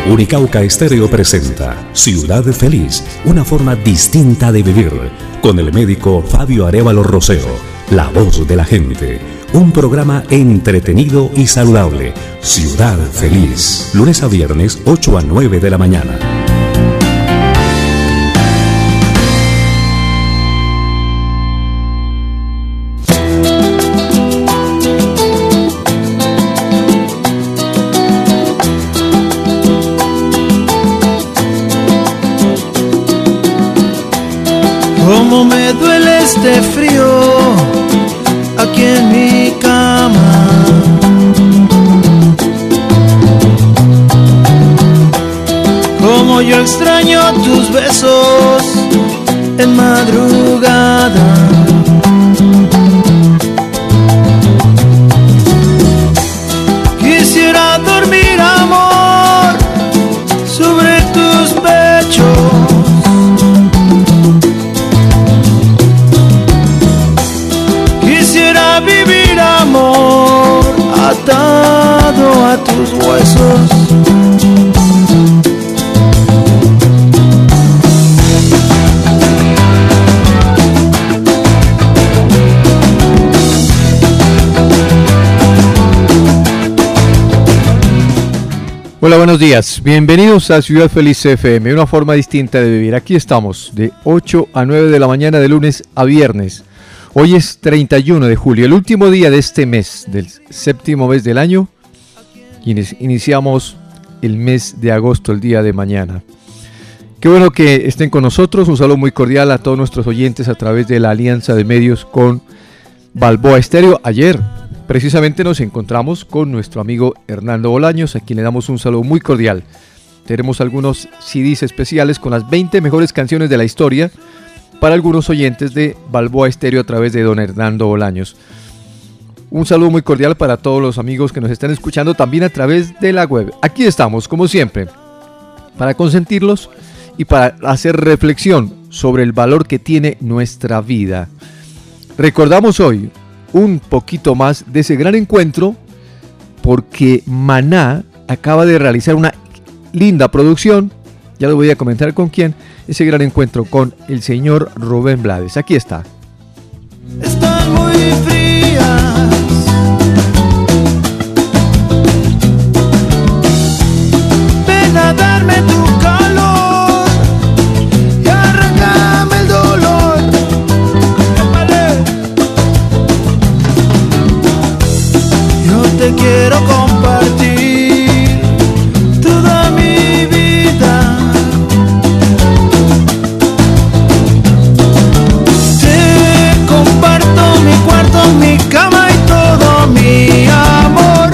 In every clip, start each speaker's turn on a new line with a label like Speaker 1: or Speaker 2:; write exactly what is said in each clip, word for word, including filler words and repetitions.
Speaker 1: Unicauca Estéreo presenta Ciudad Feliz, una forma distinta de vivir, con el médico Fabio Arévalo Rosero, la voz de la gente. Un programa entretenido y saludable. Ciudad Feliz, lunes a viernes, ocho a nueve de la mañana.
Speaker 2: Cómo me duele este frío aquí en mi cama. Cómo yo extraño tus besos en madrugada. Quisiera dormir, amor, sobre tus pechos. Quisiera vivir, amor, atado a tus huesos.
Speaker 3: Hola, buenos días. Bienvenidos a Ciudad Feliz F M, una forma distinta de vivir. Aquí estamos de ocho a nueve de la mañana de lunes a viernes. Hoy es treinta y uno de julio, el último día de este mes, del séptimo mes del año. Iniciamos el mes de agosto, el día de mañana. Qué bueno que estén con nosotros. Un saludo muy cordial a todos nuestros oyentes a través de la alianza de medios con Balboa Estéreo. Ayer precisamente nos encontramos con nuestro amigo Hernando Bolaños, a quien le damos un saludo muy cordial. Tenemos algunos C Ds especiales con las veinte mejores canciones de la historia para algunos oyentes de Balboa Estéreo a través de don Hernando Bolaños. Un saludo muy cordial para todos los amigos que nos están escuchando también a través de la web. Aquí estamos, como siempre, para consentirlos y para hacer reflexión sobre el valor que tiene nuestra vida. Recordamos hoy un poquito más de ese gran encuentro porque Maná acaba de realizar una linda producción. Ya les voy a comentar con quién. Ese gran encuentro con el señor Rubén Blades. Aquí está.
Speaker 2: Están muy frías. Ven a darme tu calor y arráncame el dolor. Vale. Yo te quiero compartir toda mi vida. Mi cuarto, mi cama y todo mi amor.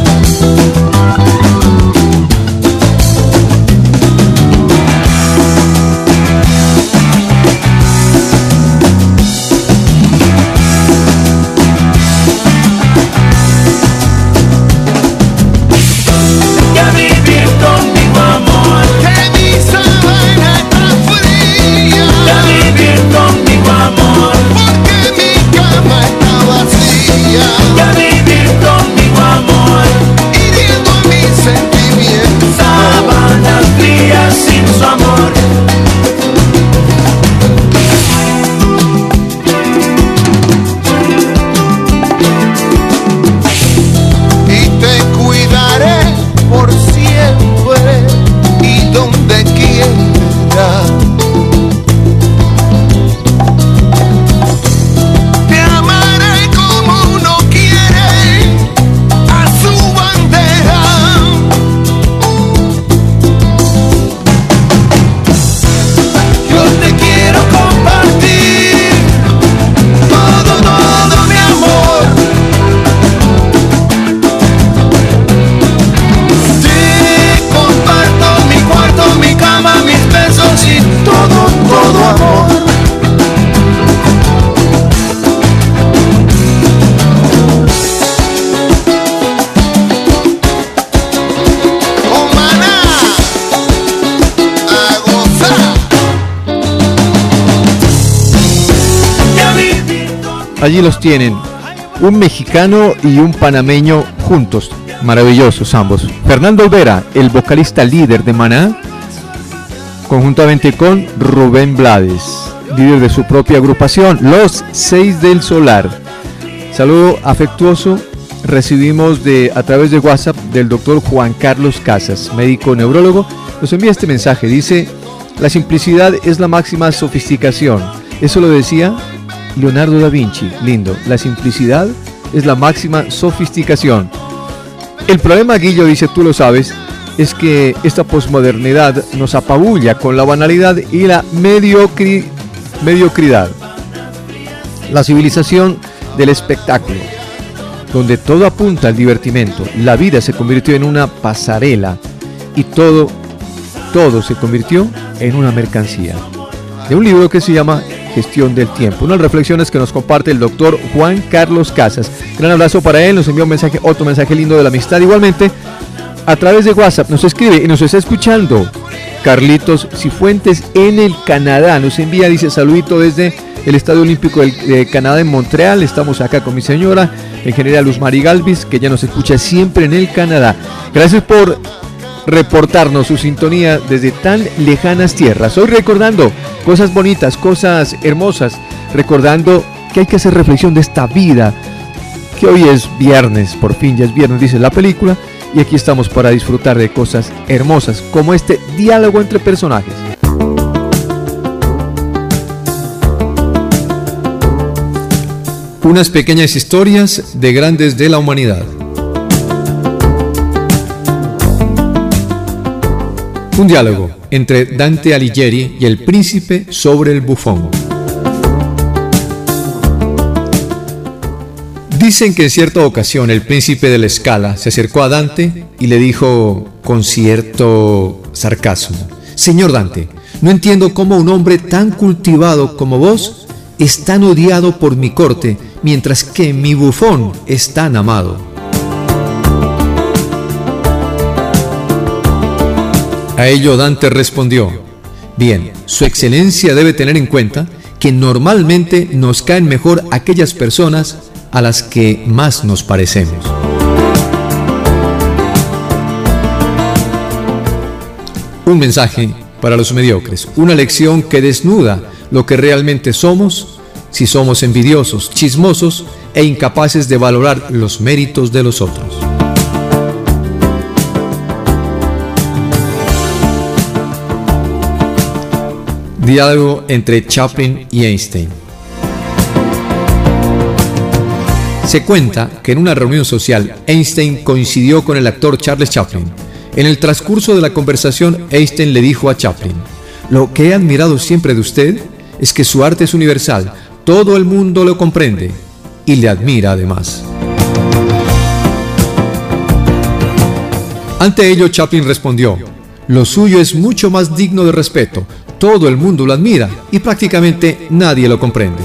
Speaker 2: Ya vivir conmigo, amor. Que mi sábana está fría. Ya vivir conmigo, amor. Ya vivir conmigo, amor, hiriendo mis sentimientos. Sábanas frías sin su amor. Y te cuidaré por siempre y donde quiera.
Speaker 3: Allí los tienen, un mexicano y un panameño juntos. maravillosos ambos. Fernando Olvera, el vocalista líder de Maná, conjuntamente con Rubén Blades, líder de su propia agrupación, Los Seis del Solar. Saludo afectuoso recibimos de, a través de WhatsApp del doctor Juan Carlos Casas, médico neurólogo. Nos envía este mensaje, dice: la simplicidad es la máxima sofisticación. Eso lo decía Leonardo da Vinci. Lindo, la simplicidad es la máxima sofisticación. El problema, Guillo, dice, tú lo sabes, es que esta posmodernidad nos apabulla con la banalidad y la mediocri, mediocridad. La civilización del espectáculo, donde todo apunta al divertimento. La vida se convirtió en una pasarela y todo, todo se convirtió en una mercancía. De un libro que se llama Gestión del Tiempo. Unas reflexiones que nos comparte el doctor Juan Carlos Casas. Gran abrazo para él, nos envió un mensaje, otro mensaje lindo de la amistad. Igualmente, a través de WhatsApp nos escribe y nos está escuchando Carlitos Cifuentes en el Canadá. Nos envía, dice, saludito desde el Estadio Olímpico de Canadá en Montreal. Estamos acá con mi señora, la ingeniera Luz Mari Galvis, que ya nos escucha siempre en el Canadá. Gracias por reportarnos su sintonía desde tan lejanas tierras. Hoy recordando cosas bonitas, cosas hermosas, recordando que hay que hacer reflexión de esta vida, que hoy es viernes, por fin ya es viernes, dice la película, y aquí estamos para disfrutar de cosas hermosas, como este diálogo entre personajes. Unas pequeñas historias de grandes de la humanidad. Un diálogo entre Dante Alighieri y el príncipe sobre el bufón. Dicen que en cierta ocasión el príncipe de la Scala se acercó a Dante y le dijo con cierto sarcasmo: Señor Dante, no entiendo cómo un hombre tan cultivado como vos es tan odiado por mi corte, mientras que mi bufón es tan amado. A ello Dante respondió: bien, su excelencia debe tener en cuenta que normalmente nos caen mejor aquellas personas a las que más nos parecemos. Un mensaje para los mediocres, una lección que desnuda lo que realmente somos si somos envidiosos, chismosos e incapaces de valorar los méritos de los otros. Diálogo entre Chaplin y Einstein. Se cuenta que en una reunión social Einstein coincidió con el actor Charles Chaplin. En el transcurso de la conversación, Einstein le dijo a Chaplin: lo que he admirado siempre de usted es que su arte es universal, todo el mundo lo comprende y le admira además. Ante ello Chaplin respondió: lo suyo es mucho más digno de respeto, todo el mundo lo admira y prácticamente nadie lo comprende.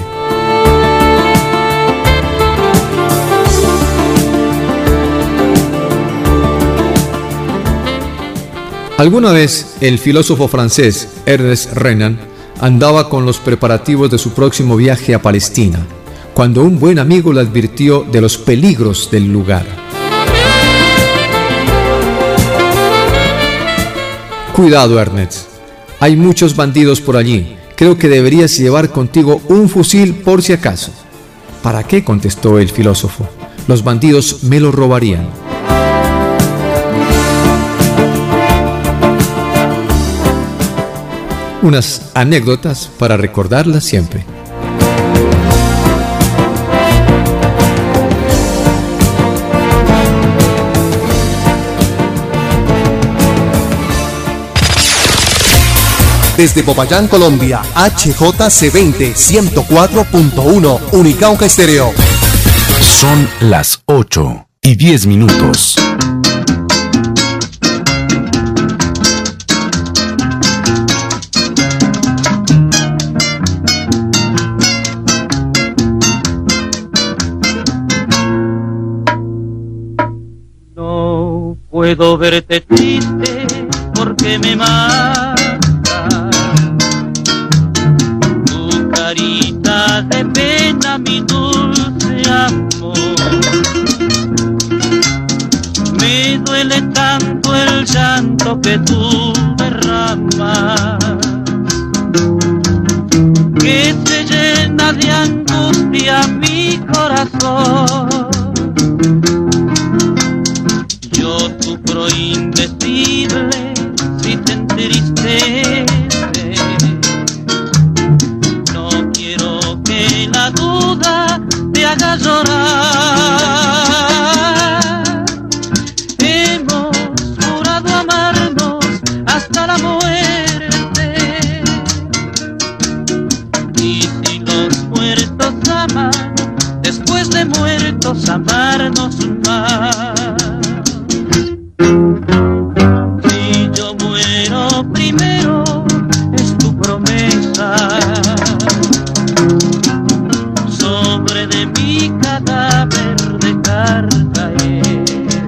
Speaker 3: Alguna vez el filósofo francés Ernest Renan andaba con los preparativos de su próximo viaje a Palestina, cuando un buen amigo le advirtió de los peligros del lugar. Cuidado, Ernest, hay muchos bandidos por allí, creo que deberías llevar contigo un fusil por si acaso. ¿Para qué?, contestó el filósofo, los bandidos me lo robarían. Unas anécdotas para recordarlas siempre.
Speaker 4: Desde Popayán, Colombia, H J C veinte, ciento cuatro punto uno, Unicauca Estéreo.
Speaker 1: Son las ocho y diez minutos.
Speaker 5: No puedo verte triste porque me mata tu carita de pena, mi dulce amor. Me tú derramas, que se llena de angustia mi corazón. Yo sufro indecible si te entristece. No quiero que la duda te haga llorar. Hemos jurado amarnos hasta la muerte, y si los muertos aman, después de muertos amarnos más. Si yo muero primero, es tu promesa, sobre de mi cadáver dejar caer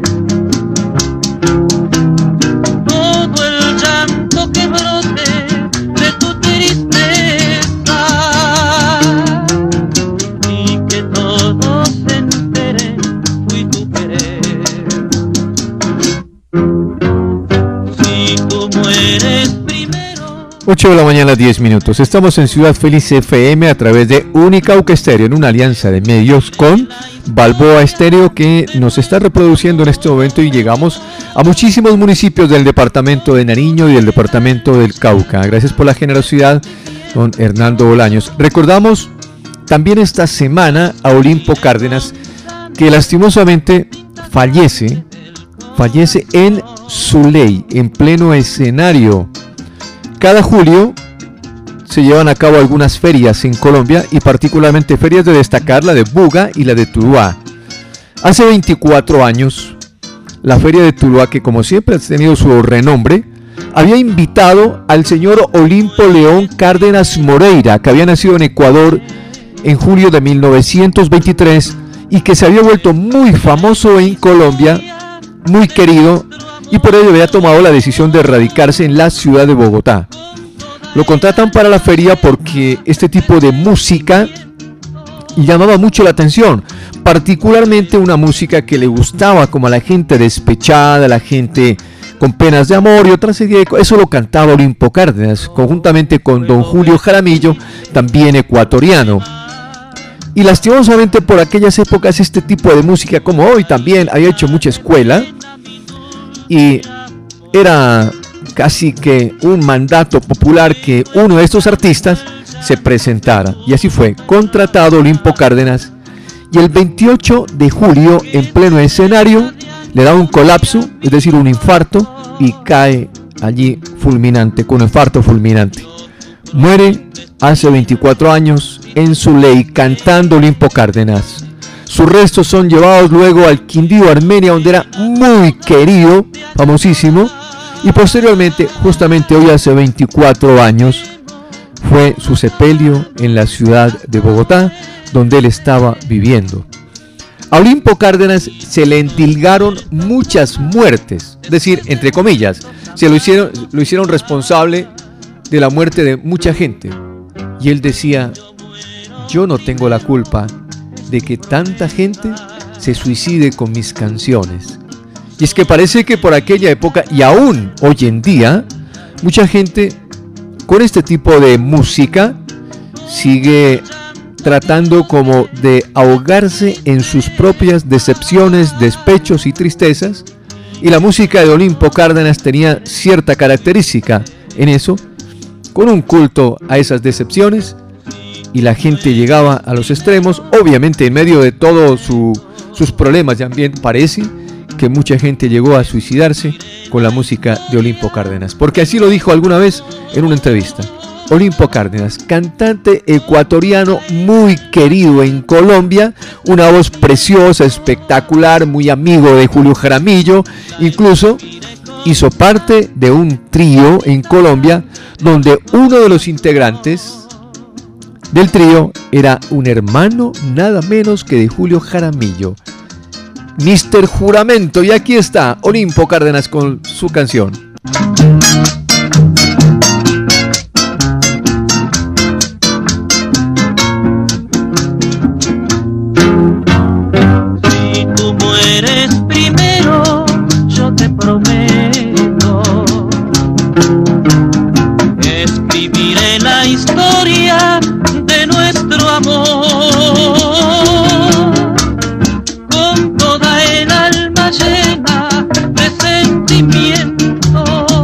Speaker 5: todo el llanto que brote de tu tristeza, y que todos se enteren fui tu querer. Si tú mueres primero.
Speaker 3: ocho de la mañana, diez minutos. Estamos en Ciudad Feliz F M a través de Unicauca Estéreo, en una alianza de medios con Balboa Estéreo, que nos está reproduciendo en este momento, y llegamos a muchísimos municipios del departamento de Nariño y del departamento del Cauca. Gracias por la generosidad, don Hernando Bolaños. Recordamos también esta semana a Olimpo Cárdenas, que lastimosamente fallece, fallece en Zuley, en pleno escenario. Cada julio se llevan a cabo algunas ferias en Colombia, y particularmente ferias de destacar la de Buga y la de Tuluá. Hace veinticuatro años, la feria de Tuluá, que como siempre ha tenido su renombre, había invitado al señor Olimpo León Cárdenas Moreira, que había nacido en Ecuador en julio de mil novecientos veintitrés y que se había vuelto muy famoso en Colombia, muy querido, y por ello había tomado la decisión de radicarse en la ciudad de Bogotá. Lo contratan para la feria porque este tipo de música llamaba mucho la atención, particularmente una música que le gustaba como a la gente despechada, la gente con penas de amor y otra serie de cosas. Eso lo cantaba Olimpo Cárdenas, conjuntamente con don Julio Jaramillo, también ecuatoriano. Y lastimosamente por aquellas épocas este tipo de música, como hoy también, había hecho mucha escuela, y era casi que un mandato popular que uno de estos artistas se presentara. Y así fue, contratado Olimpo Cárdenas, y el veintiocho de julio, en pleno escenario, le da un colapso, es decir, un infarto, y cae allí fulminante, con un infarto fulminante. Muere hace veinticuatro años en Zuley, cantando Olimpo Cárdenas. Sus restos son llevados luego al Quindío, Armenia, donde era muy querido, famosísimo, y posteriormente, justamente hoy hace veinticuatro años, fue su sepelio en la ciudad de Bogotá, donde él estaba viviendo. A Olimpo Cárdenas se le endilgaron muchas muertes, es decir, entre comillas, se lo hicieron, lo hicieron responsable de la muerte de mucha gente. Y él decía: yo no tengo la culpa de que tanta gente se suicide con mis canciones. Y es que parece que por aquella época, y aún hoy en día, mucha gente con este tipo de música sigue tratando como de ahogarse en sus propias decepciones, despechos y tristezas. Y la música de Olimpo Cárdenas tenía cierta característica en eso, con un culto a esas decepciones, y la gente llegaba a los extremos. Obviamente en medio de todos su, sus problemas de ambiente, parece que mucha gente llegó a suicidarse con la música de Olimpo Cárdenas, porque así lo dijo alguna vez en una entrevista. Olimpo Cárdenas, cantante ecuatoriano muy querido en Colombia, una voz preciosa, espectacular, muy amigo de Julio Jaramillo, incluso hizo parte de un trío en Colombia donde uno de los integrantes del trío era un hermano nada menos que de Julio Jaramillo, mister Juramento. Y aquí está Olimpo Cárdenas con su canción.
Speaker 5: Si tú mueres primero, yo te prometo Escribiré la historia de nuestro amor con toda el alma llena de sentimiento.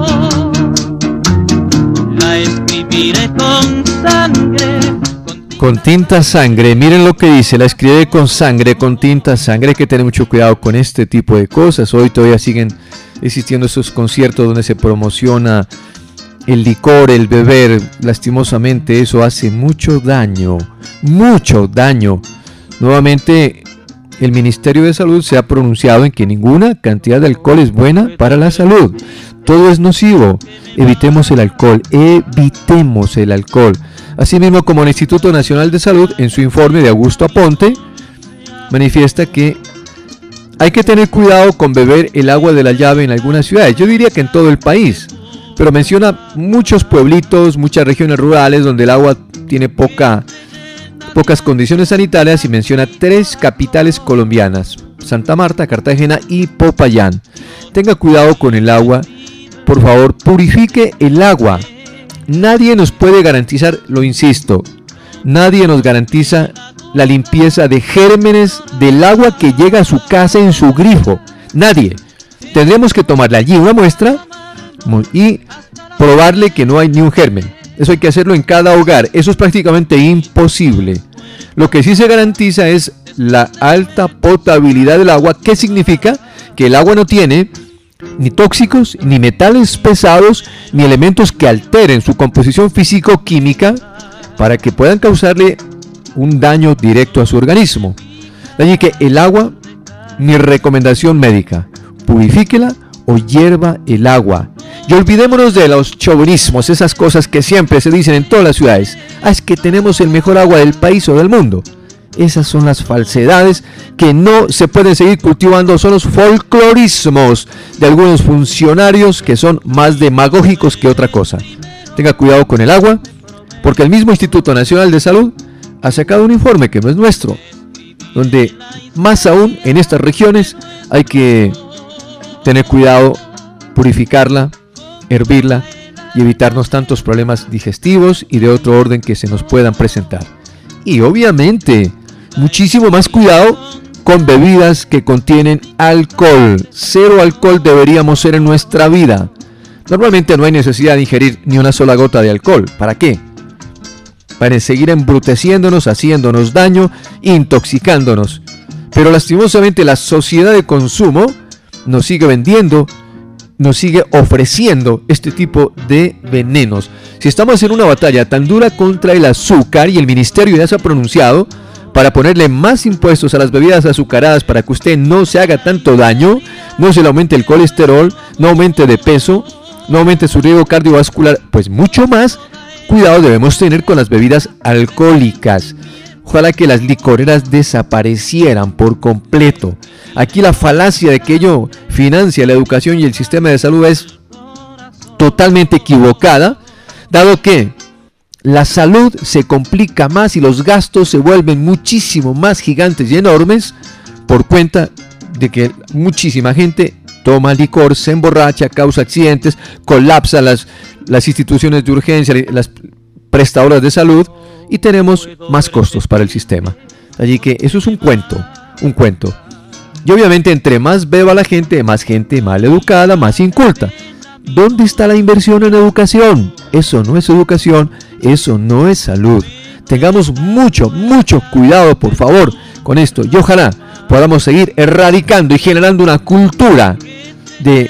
Speaker 5: La escribiré con sangre,
Speaker 3: con tinta sangre. Miren lo que dice, la escribe con sangre, con tinta sangre. Hay que tener mucho cuidado con este tipo de cosas. Hoy todavía siguen existiendo esos conciertos donde se promociona el licor, el beber. Lastimosamente eso hace mucho daño, mucho daño. Nuevamente el Ministerio de Salud se ha pronunciado en que ninguna cantidad de alcohol es buena para la salud. Todo es nocivo. Evitemos el alcohol, evitemos el alcohol. Asimismo, como el Instituto Nacional de Salud, en su informe de Augusto Aponte, manifiesta que hay que tener cuidado con beber el agua de la llave en algunas ciudades. Yo diría que en todo el país, pero menciona muchos pueblitos, muchas regiones rurales donde el agua tiene poca, pocas condiciones sanitarias, y menciona tres capitales colombianas: Santa Marta, Cartagena y Popayán. Tenga cuidado con el agua, por favor, purifique el agua. Nadie nos puede garantizar, lo insisto, nadie nos garantiza la limpieza de gérmenes del agua que llega a su casa en su grifo. Nadie. Tendremos que tomarle allí una muestra y probarle que no hay ni un germen. Eso hay que hacerlo en cada hogar. Eso es prácticamente imposible. Lo que sí se garantiza es la alta potabilidad del agua. ¿Qué significa? Que el agua no tiene ni tóxicos, ni metales pesados, ni elementos que alteren su composición físico-química para que puedan causarle un daño directo a su organismo. De allí que el agua, mi recomendación médica, purifíquela o hierva el agua. Y olvidémonos de los chauvinismos, esas cosas que siempre se dicen en todas las ciudades. Ah, es que tenemos el mejor agua del país o del mundo. Esas son las falsedades que no se pueden seguir cultivando. Son los folclorismos de algunos funcionarios que son más demagógicos que otra cosa. Tenga cuidado con el agua, porque el mismo Instituto Nacional de Salud ha sacado un informe que no es nuestro, donde más aún en estas regiones hay que tener cuidado, purificarla, hervirla y evitarnos tantos problemas digestivos y de otro orden que se nos puedan presentar. Y obviamente muchísimo más cuidado con bebidas que contienen alcohol. Cero alcohol deberíamos ser en nuestra vida. Normalmente no hay necesidad de ingerir ni una sola gota de alcohol. ¿Para qué? Para seguir embruteciéndonos, haciéndonos daño, intoxicándonos. Pero lastimosamente la sociedad de consumo nos sigue vendiendo, nos sigue ofreciendo este tipo de venenos. Si estamos en una batalla tan dura contra el azúcar, y el ministerio ya se ha pronunciado para ponerle más impuestos a las bebidas azucaradas para que usted no se haga tanto daño, no se le aumente el colesterol, no aumente de peso, no aumente su riesgo cardiovascular, pues mucho más cuidado debemos tener con las bebidas alcohólicas. Ojalá que las licoreras desaparecieran por completo. Aquí la falacia de que ello financia la educación y el sistema de salud es totalmente equivocada, dado que la salud se complica más y los gastos se vuelven muchísimo más gigantes y enormes por cuenta de que muchísima gente toma licor, se emborracha, causa accidentes, colapsa las, las instituciones de urgencia, las prestadoras de salud, y tenemos más costos para el sistema. Allí que eso es un cuento, un cuento. Y obviamente entre más beba la gente, más gente mal educada, más inculta. ¿Dónde está la inversión en educación? Eso no es educación, eso no es salud. Tengamos mucho, mucho cuidado, por favor, con esto. Y ojalá podamos seguir erradicando y generando una cultura de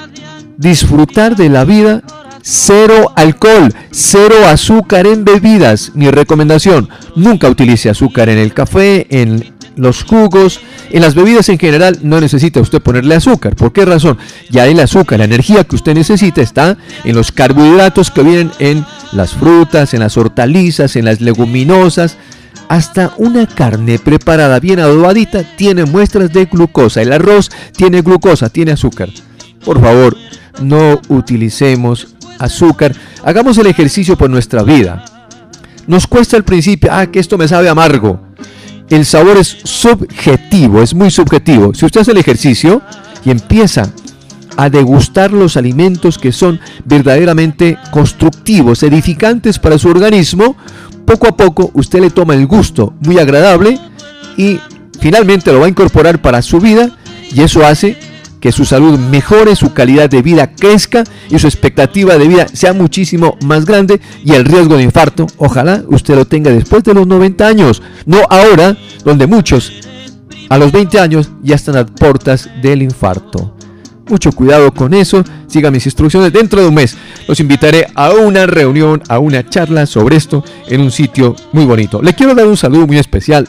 Speaker 3: disfrutar de la vida. Cero alcohol, cero azúcar en bebidas. Mi recomendación, nunca utilice azúcar en el café, en los jugos, en las bebidas en general. No necesita usted ponerle azúcar. ¿Por qué razón? Ya el azúcar, la energía que usted necesita está en los carbohidratos que vienen en las frutas, en las hortalizas, en las leguminosas. Hasta una carne preparada bien adobadita tiene muestras de glucosa. El arroz tiene glucosa, tiene azúcar. Por favor, no utilicemos azúcar. Hagamos el ejercicio por nuestra vida. Nos cuesta al principio, ah, que esto me sabe amargo. El sabor es subjetivo, es muy subjetivo. Si usted hace el ejercicio y empieza a degustar los alimentos que son verdaderamente constructivos, edificantes para su organismo, poco a poco usted le toma el gusto muy agradable y finalmente lo va a incorporar para su vida, y eso hace que su salud mejore, su calidad de vida crezca y su expectativa de vida sea muchísimo más grande, y el riesgo de infarto, ojalá usted lo tenga después de los noventa años, no ahora, donde muchos a los veinte años ya están a puertas del infarto. Mucho cuidado con eso, siga mis instrucciones. Dentro de un mes los invitaré a una reunión, a una charla sobre esto en un sitio muy bonito. Le quiero dar un saludo muy especial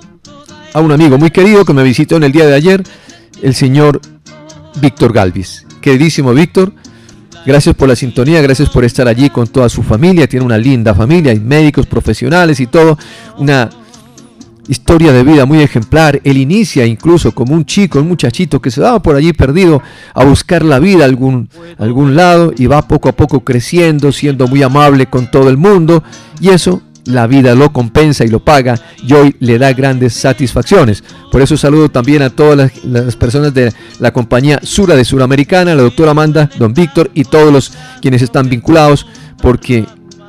Speaker 3: a un amigo muy querido que me visitó en el día de ayer, el señor Víctor Galvis. Queridísimo Víctor, gracias por la sintonía, gracias por estar allí con toda su familia. Tiene una linda familia, hay médicos profesionales y todo, una historia de vida muy ejemplar. Él inicia incluso como un chico, un muchachito que se daba por allí perdido a buscar la vida a algún, algún lado, y va poco a poco creciendo, siendo muy amable con todo el mundo, y eso la vida lo compensa y lo paga, y hoy le da grandes satisfacciones. Por eso saludo también a todas las, las personas de la compañía Sura de Suramericana, la doctora Amanda, don Víctor y todos los quienes están vinculados, porque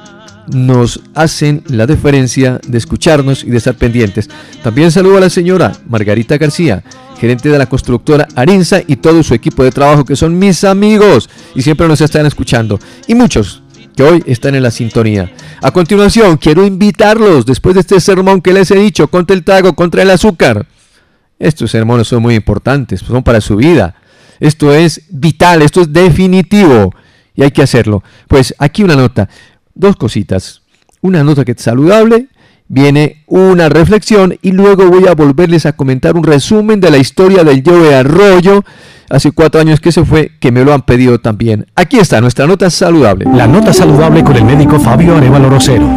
Speaker 3: nos hacen la deferencia de escucharnos y de estar pendientes. También saludo a la señora Margarita García, gerente de la constructora Arinza, y todo su equipo de trabajo, que son mis amigos y siempre nos están escuchando, y muchos que hoy están en la sintonía. A continuación quiero invitarlos, después de este sermón que les he dicho, contra el trago, contra el azúcar. Estos sermones son muy importantes, son para su vida. Esto es vital, esto es definitivo y hay que hacerlo. Pues aquí una nota, dos cositas. Una nota que es saludable, viene una reflexión y luego voy a volverles a comentar un resumen de la historia del Joe Arroyo, hace cuatro años que se fue, que me lo han pedido también. Aquí está nuestra nota saludable.
Speaker 1: La nota saludable con el médico Fabio Arevalo Rosero.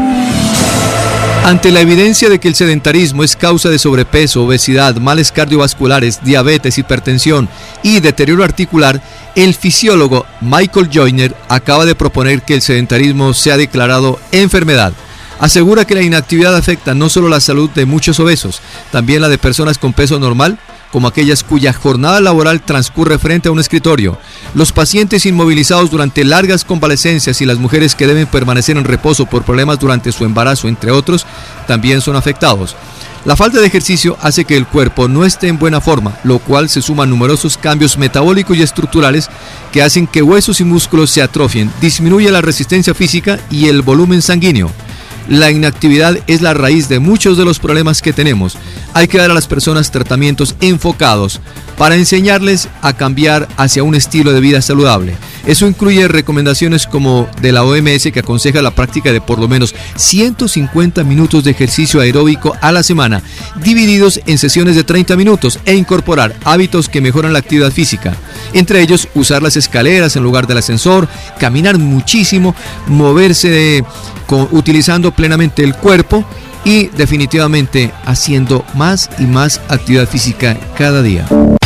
Speaker 3: Ante la evidencia de que el sedentarismo es causa de sobrepeso, obesidad, males cardiovasculares, diabetes, hipertensión y deterioro articular, el fisiólogo Michael Joyner acaba de proponer que el sedentarismo sea declarado enfermedad. Asegura que la inactividad afecta no solo la salud de muchos obesos, también la de personas con peso normal, como aquellas cuya jornada laboral transcurre frente a un escritorio, los pacientes inmovilizados durante largas convalecencias y las mujeres que deben permanecer en reposo por problemas durante su embarazo, entre otros, también son afectados. La falta de ejercicio hace que el cuerpo no esté en buena forma, lo cual se suma a numerosos cambios metabólicos y estructurales que hacen que huesos y músculos se atrofien, disminuye la resistencia física y el volumen sanguíneo. La inactividad es la raíz de muchos de los problemas que tenemos. Hay que dar a las personas tratamientos enfocados para enseñarles a cambiar hacia un estilo de vida saludable. Eso incluye recomendaciones como de la O M S, que aconseja la práctica de por lo menos ciento cincuenta minutos de ejercicio aeróbico a la semana, divididos en sesiones de treinta minutos, e incorporar hábitos que mejoran la actividad física. Entre ellos, usar las escaleras en lugar del ascensor, caminar muchísimo, moverse de, con, utilizando plenamente el cuerpo y definitivamente haciendo más y más actividad física cada día.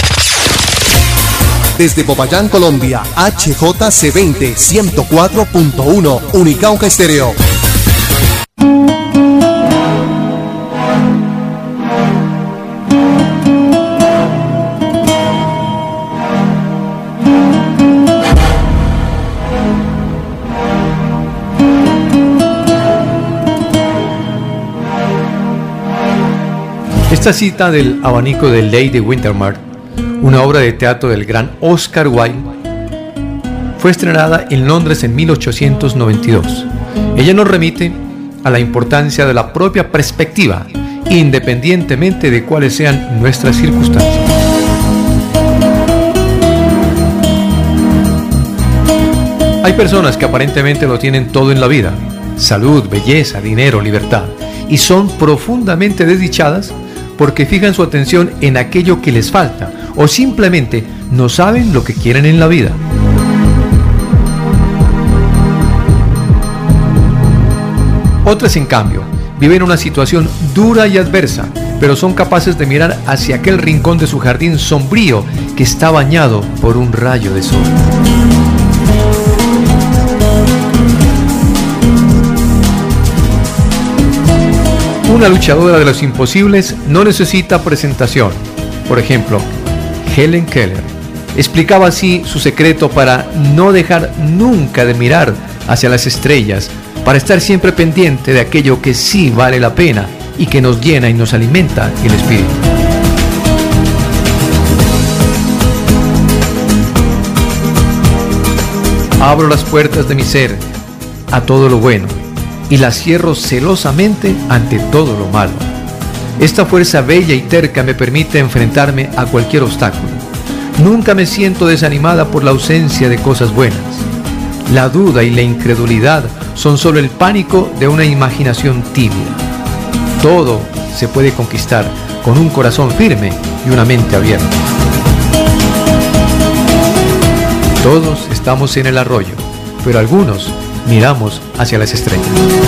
Speaker 4: Desde Popayán, Colombia, H J C veinte, ciento cuatro punto uno, Unicauca Estéreo.
Speaker 3: Esta cita del abanico de Lady Windermere, una obra de teatro del gran Oscar Wilde, fue estrenada en Londres en mil ochocientos noventa y dos. Ella nos remite a la importancia de la propia perspectiva, independientemente de cuáles sean nuestras circunstancias. Hay personas que aparentemente lo tienen todo en la vida: salud, belleza, dinero, libertad, y son profundamente desdichadas porque fijan su atención en aquello que les falta, o simplemente no saben lo que quieren en la vida. Otras, en cambio, viven una situación dura y adversa, pero son capaces de mirar hacia aquel rincón de su jardín sombrío que está bañado por un rayo de sol. Una luchadora de los imposibles no necesita presentación. Por ejemplo, Helen Keller, Explicaba así su secreto para no dejar nunca de mirar hacia las estrellas, para estar siempre pendiente de aquello que sí vale la pena y que nos llena y nos alimenta el espíritu. Abro las puertas de mi ser a todo lo bueno y las cierro celosamente ante todo lo malo. Esta fuerza bella y terca me permite enfrentarme a cualquier obstáculo. Nunca me siento desanimada por la ausencia de cosas buenas. La duda y la incredulidad son solo el pánico de una imaginación tibia. Todo se puede conquistar con un corazón firme y una mente abierta. Todos estamos en el arroyo, pero algunos miramos hacia las estrellas.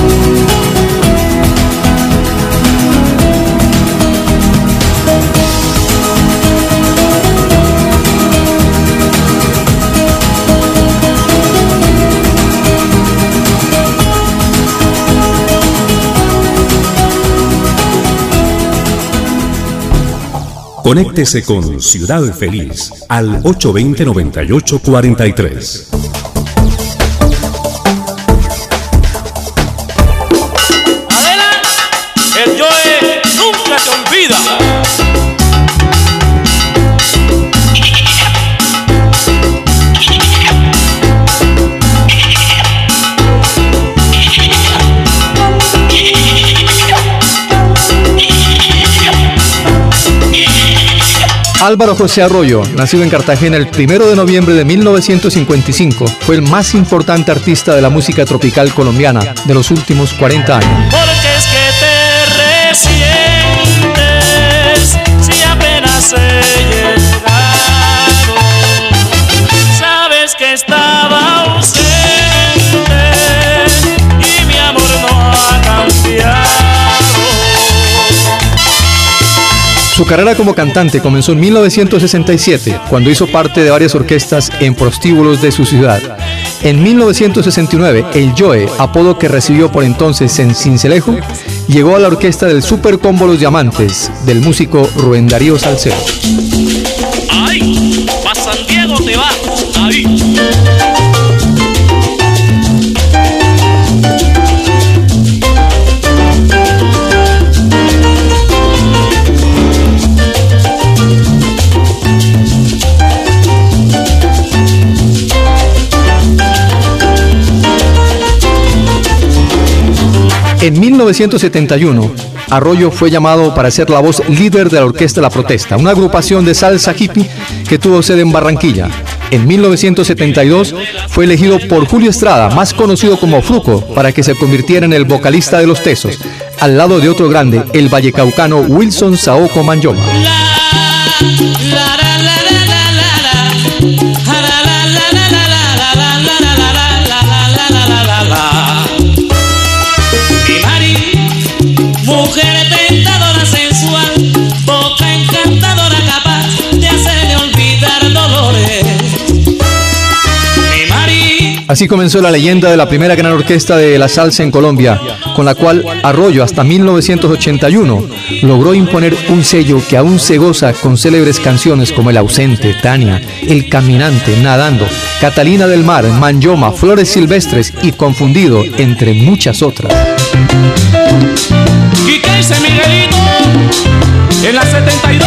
Speaker 1: Conéctese con Ciudad Feliz al ocho dos cero, nueve ocho cuatro tres.
Speaker 5: Adela, el Joe nunca te olvida.
Speaker 3: Álvaro José Arroyo, nacido en Cartagena el primero de noviembre de mil novecientos cincuenta y cinco, fue el más importante artista de la música tropical colombiana de los últimos cuarenta años.
Speaker 5: Porque es que te resientes si apenas he llegado. Sabes que estaba ausente y mi amor no ha cambiado.
Speaker 3: Su carrera como cantante comenzó en mil novecientos sesenta y siete, cuando hizo parte de varias orquestas en prostíbulos de su ciudad. En mil novecientos sesenta y nueve, el Joe, apodo que recibió por entonces en Sincelejo, llegó a la orquesta del Super Combo Los Diamantes, del músico Rubén Darío Salcedo.
Speaker 5: ¡Ay! ¡Pa' San Diego te vas! ¡Ahí!
Speaker 3: En mil novecientos setenta y uno, Arroyo fue llamado para ser la voz líder de la Orquesta La Protesta, una agrupación de salsa hippie que tuvo sede en Barranquilla. En mil novecientos setenta y dos fue elegido por Julio Estrada, más conocido como Fruco, para que se convirtiera en el vocalista de Los Tesos, al lado de otro grande, el vallecaucano Wilson Saoko Manyoma.
Speaker 5: Mujer tentadora, sensual, boca encantadora, capaz de hacerme olvidar dolores. Mi Mari.
Speaker 3: Así comenzó la leyenda de la primera gran orquesta de la salsa en Colombia, con la cual Arroyo hasta mil novecientos ochenta y uno logró imponer un sello que aún se goza con célebres canciones como El Ausente, Tania, El Caminante, Nadando, Catalina del Mar, Manyoma, Flores Silvestres y Confundido, entre muchas otras.
Speaker 5: ¿Y qué dice Miguelito? En la setenta y dos.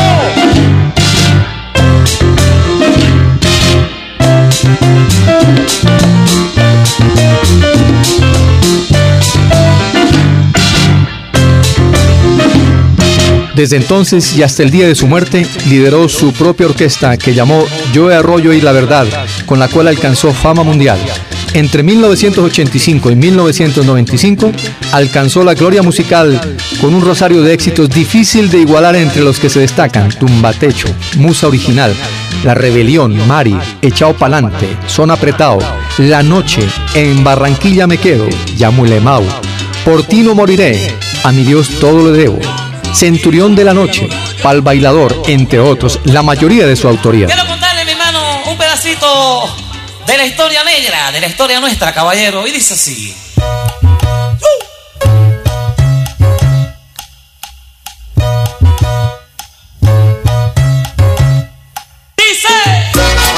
Speaker 3: Desde entonces y hasta el día de su muerte, lideró su propia orquesta que llamó Joe Arroyo y La Verdad, con la cual alcanzó fama mundial. Entre mil novecientos ochenta y cinco y mil novecientos noventa y cinco alcanzó la gloria musical con un rosario de éxitos difícil de igualar, entre los que se destacan Tumbatecho, Musa Original, La Rebelión, Mari, Echao Pa'lante, Son Apretado, La Noche, En Barranquilla Me Quedo, Yamulemau, Por Ti No Moriré, A Mi Dios Todo Le Debo, Centurión de la Noche, Pal Bailador, entre otros, la mayoría de su autoría.
Speaker 6: Quiero contarle, mi hermano, un pedacito de la historia negra, de la historia nuestra, caballero, y dice así. Dice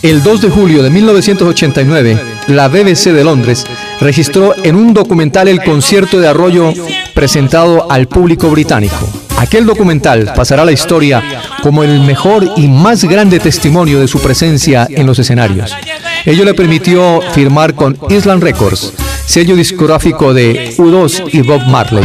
Speaker 3: El dos de julio de mil novecientos ochenta y nueve, la B B C de Londres registró en un documental el concierto de Arroyo presentado al público británico. Aquel documental pasará a la historia como el mejor y más grande testimonio de su presencia en los escenarios. Ello le permitió firmar con Island Records, sello discográfico de U dos y Bob Marley.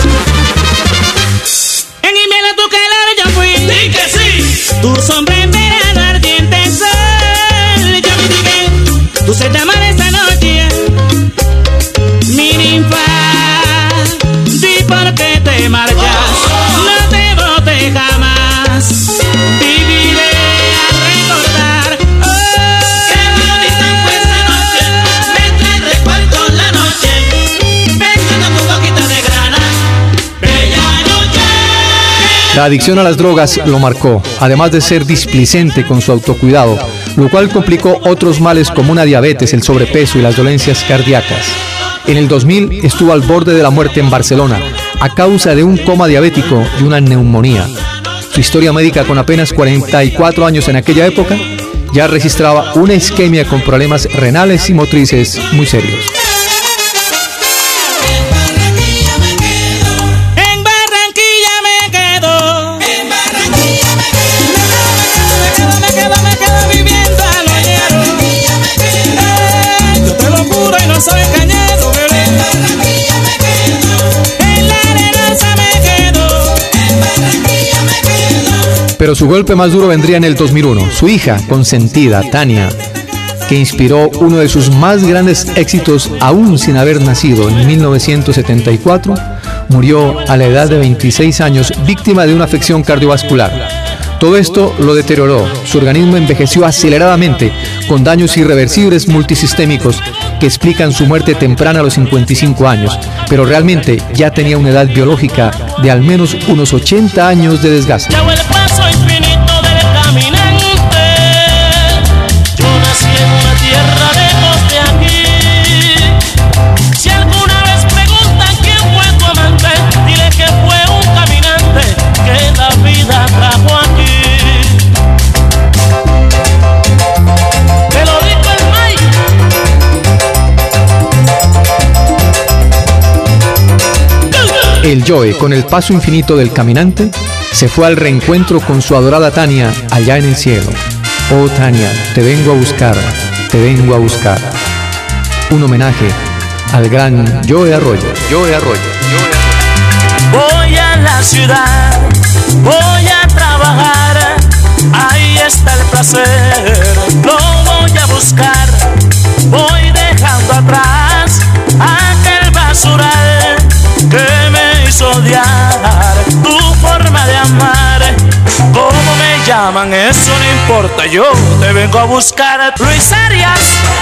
Speaker 7: En invierno tu calor yo fui, di que sí. Tu sombra en verano ardiente sol, yo me dije, tú se te amar esta noche. Mi ninfa, di por qué te marchas, no te bote jamás. Viviré a recordar, oh, qué bonita fue esa noche. Me trae recuerdo la noche, pensando en tu boquita de grana, bella noche.
Speaker 3: La adicción a las drogas lo marcó, además de ser displicente con su autocuidado, lo cual complicó otros males como una diabetes, el sobrepeso y las dolencias cardíacas. En el dos mil estuvo al borde de la muerte en Barcelona a causa de un coma diabético y una neumonía. Su historia médica, con apenas cuarenta y cuatro años en aquella época, ya registraba una isquemia con problemas renales y motrices muy serios.
Speaker 7: En Barranquilla me quedo, en Barranquilla me quedo, me quedo, me quedo, me quedo viviendo al oñero. Yo te lo juro y no soy cañero, bebé. En Barranquilla me quedo, en la arenosa me quedo, en Barranquilla me quedo.
Speaker 3: Pero su golpe más duro vendría en el dos mil uno. Su hija consentida, Tania, que inspiró uno de sus más grandes éxitos aún sin haber nacido en mil novecientos setenta y cuatro, murió a la edad de veintiséis años víctima de una afección cardiovascular. Todo esto lo deterioró, su organismo envejeció aceleradamente con daños irreversibles multisistémicos que explican su muerte temprana a los cincuenta y cinco años, pero realmente ya tenía una edad biológica de al menos unos ochenta años de desgaste.
Speaker 7: Ya el paso infinito del caminante. Yo nací en una tierra lejos de aquí. Si alguna vez preguntan quién fue tu amante, dile que fue un caminante que la vida trajo aquí. Te lo dijo el Mike.
Speaker 3: El Joe, con el paso infinito del caminante, se fue al reencuentro con su adorada Tania allá en el cielo. Oh Tania, te vengo a buscar, te vengo a buscar. Un homenaje al gran Joe Arroyo. Joe Arroyo. Joe Arroyo.
Speaker 7: Voy a la ciudad, voy a trabajar, ahí está el placer, lo voy a buscar. Voy dejando atrás aquel basural que me hizo odiar tu forma de amar. ¿Cómo me llaman? Eso no importa, yo te vengo a buscar. Luis Arias.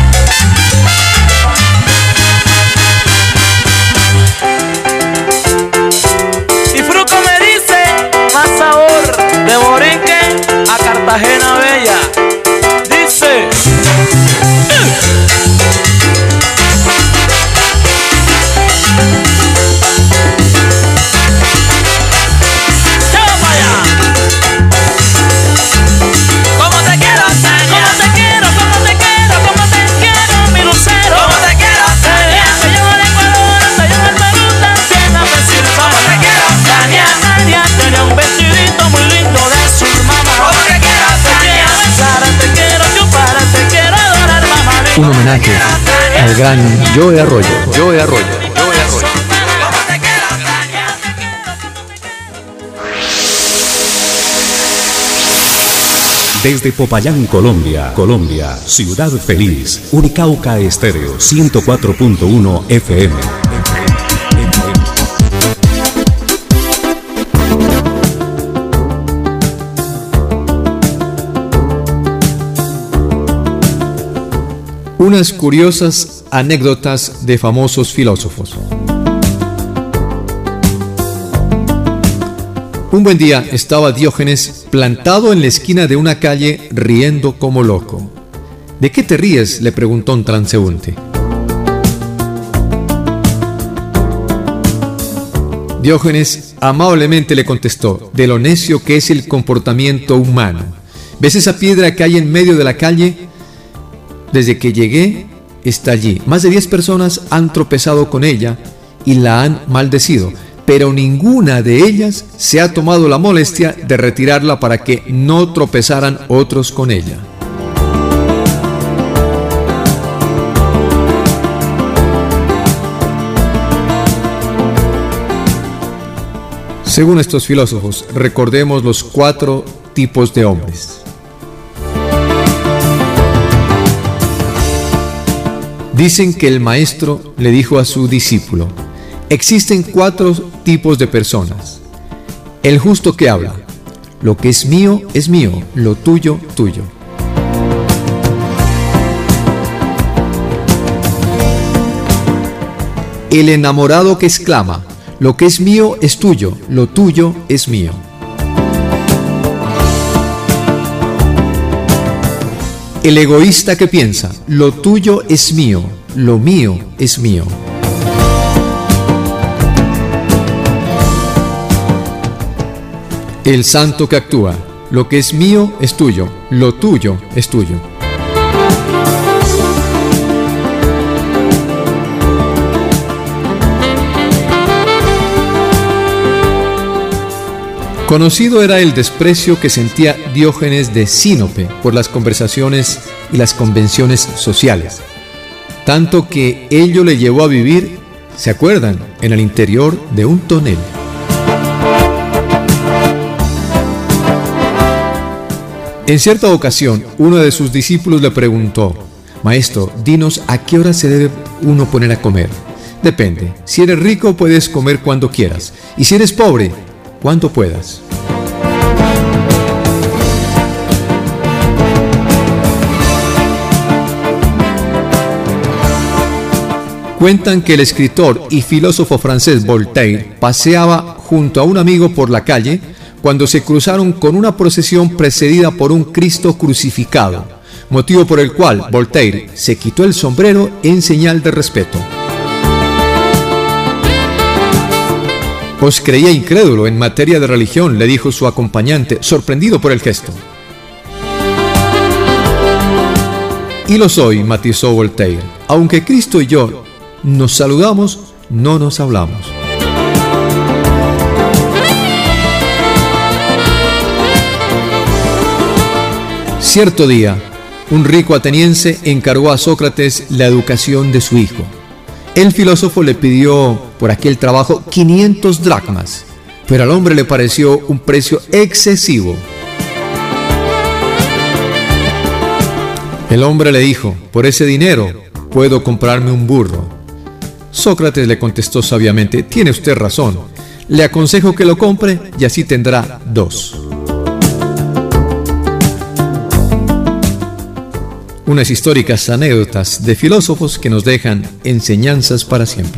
Speaker 7: Y Fruco me dice, más sabor de Borinque a Cartagena Bella. Dice
Speaker 3: un homenaje al gran Joe Arroyo. Joe Arroyo. Joe Arroyo.
Speaker 1: Desde Popayán, Colombia, Colombia, Ciudad Feliz, Unicauca Estéreo, ciento cuatro punto uno F M.
Speaker 3: Unas curiosas anécdotas de famosos filósofos. Un buen día estaba Diógenes plantado en la esquina de una calle riendo como loco. ¿De qué te ríes?, le preguntó un transeúnte. Diógenes amablemente le contestó: de lo necio que es el comportamiento humano. ¿Ves esa piedra que hay en medio de la calle? Desde que llegué, está allí. Más de diez personas han tropezado con ella y la han maldecido, pero ninguna de ellas se ha tomado la molestia de retirarla para que no tropezaran otros con ella. Según estos filósofos, recordemos los cuatro tipos de hombres. Dicen que el maestro le dijo a su discípulo: existen cuatro tipos de personas. El justo que habla: lo que es mío es mío, lo tuyo, tuyo. El enamorado que exclama: lo que es mío es tuyo, lo tuyo es mío. El egoísta que piensa: lo tuyo es mío, lo mío es mío. El santo que actúa: lo que es mío es tuyo, lo tuyo es tuyo. Conocido era el desprecio que sentía Diógenes de Sinope por las conversaciones y las convenciones sociales, tanto que ello le llevó a vivir, ¿se acuerdan?, en el interior de un tonel. En cierta ocasión, uno de sus discípulos le preguntó: maestro, dinos a qué hora se debe uno poner a comer. Depende, si eres rico puedes comer cuando quieras, y si eres pobre, cuanto puedas. Cuentan que el escritor y filósofo francés Voltaire paseaba junto a un amigo por la calle cuando se cruzaron con una procesión precedida por un Cristo crucificado, motivo por el cual Voltaire se quitó el sombrero en señal de respeto. Os creía incrédulo en materia de religión, le dijo su acompañante, sorprendido por el gesto. Y lo soy, matizó Voltaire. Aunque Cristo y yo nos saludamos, no nos hablamos. Cierto día, un rico ateniense encargó a Sócrates la educación de su hijo. El filósofo le pidió por aquel trabajo quinientos dracmas, pero al hombre le pareció un precio excesivo. El hombre le dijo: por ese dinero puedo comprarme un burro. Sócrates le contestó sabiamente: tiene usted razón, le aconsejo que lo compre y así tendrá dos. Unas históricas anécdotas de filósofos que nos dejan enseñanzas para siempre.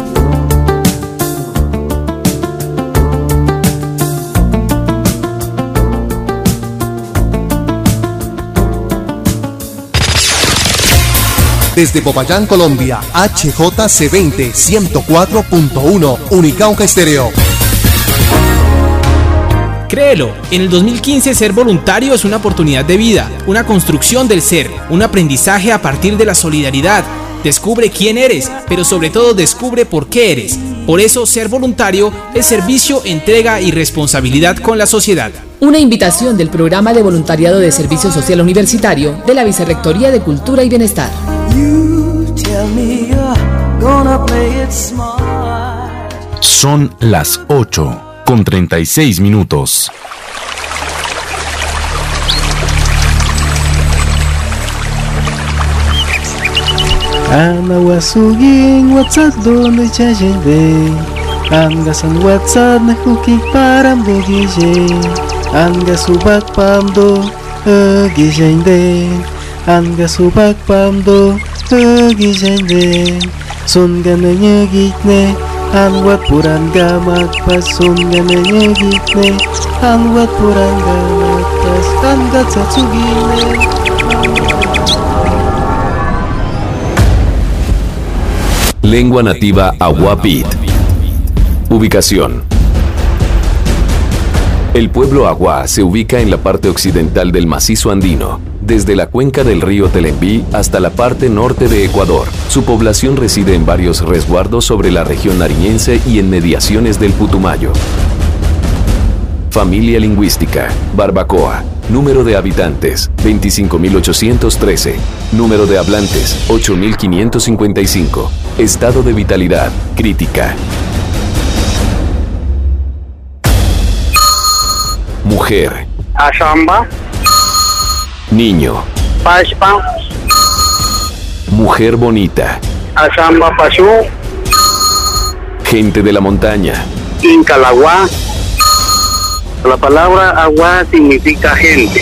Speaker 4: Desde Popayán, Colombia, H J C veinte, ciento cuatro punto uno, Unicauca Estéreo.
Speaker 8: Créelo, en el dos mil quince ser voluntario es una oportunidad de vida, una construcción del ser, un aprendizaje a partir de la solidaridad. Descubre quién eres, pero sobre todo descubre por qué eres. Por eso ser voluntario es servicio, entrega y responsabilidad con la sociedad.
Speaker 9: Una invitación del Programa de Voluntariado de Servicio Social Universitario de la Vicerrectoría de Cultura y Bienestar.
Speaker 1: Son las ocho con treinta y seis minutos.
Speaker 2: Ana wasuging WhatsApp donde chayende Anga san WhatsApp na hooking para mbogije Anga subak pamdo agijende Anga subak pamdo agijende Sun gananya gitne Anwat puranga magpas Sun gananya gitne Anwat puranga magpas Anga tsatsugine.
Speaker 1: Lengua nativa Aguapit. Ubicación:
Speaker 10: El pueblo Aguá se ubica en la parte occidental del macizo andino, desde la cuenca del río Telembí hasta la parte norte de Ecuador. Su población reside en varios resguardos sobre la región nariñense y en mediaciones del Putumayo. Familia lingüística, Barbacoa. Número de habitantes, veinticinco mil ochocientos trece. Número de hablantes, ocho mil quinientos cincuenta y cinco. Estado de vitalidad, crítica. Mujer.
Speaker 11: Ashamba.
Speaker 10: Niño.
Speaker 11: Pashpa.
Speaker 10: Mujer bonita.
Speaker 11: Ashamba Pashu.
Speaker 10: Gente de la montaña.
Speaker 11: Incalagua. La palabra agua significa gente.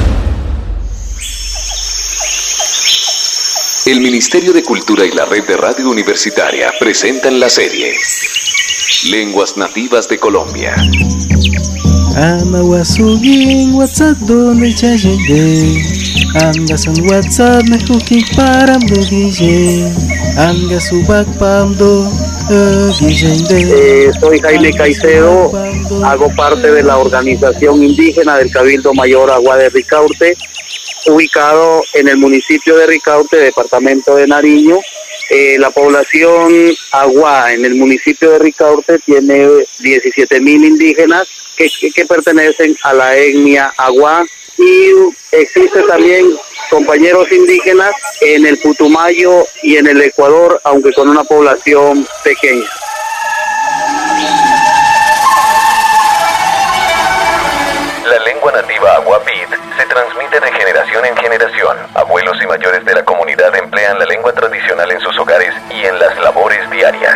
Speaker 10: El Ministerio de Cultura y la Red de Radio Universitaria presentan la serie Lenguas Nativas de Colombia.
Speaker 2: Ama wasugin WhatsApp donde chayende. Anga san WhatsApp me hooking param do guille. Anga subak pamdo
Speaker 11: eh, Soy Jaime Caicedo, hago parte de la organización indígena del Cabildo Mayor Aguá de Ricaurte, ubicado en el municipio de Ricaurte, departamento de Nariño. Eh, la población Aguá en el municipio de Ricaurte tiene diecisiete mil indígenas que, que, que pertenecen a la etnia Aguá, y existe también compañeros indígenas en el Putumayo y en el Ecuador, aunque con una población pequeña.
Speaker 10: La lengua nativa Aguapit se transmite de generación en generación. Abuelos y mayores de la comunidad emplean la lengua tradicional en sus hogares y en las labores diarias.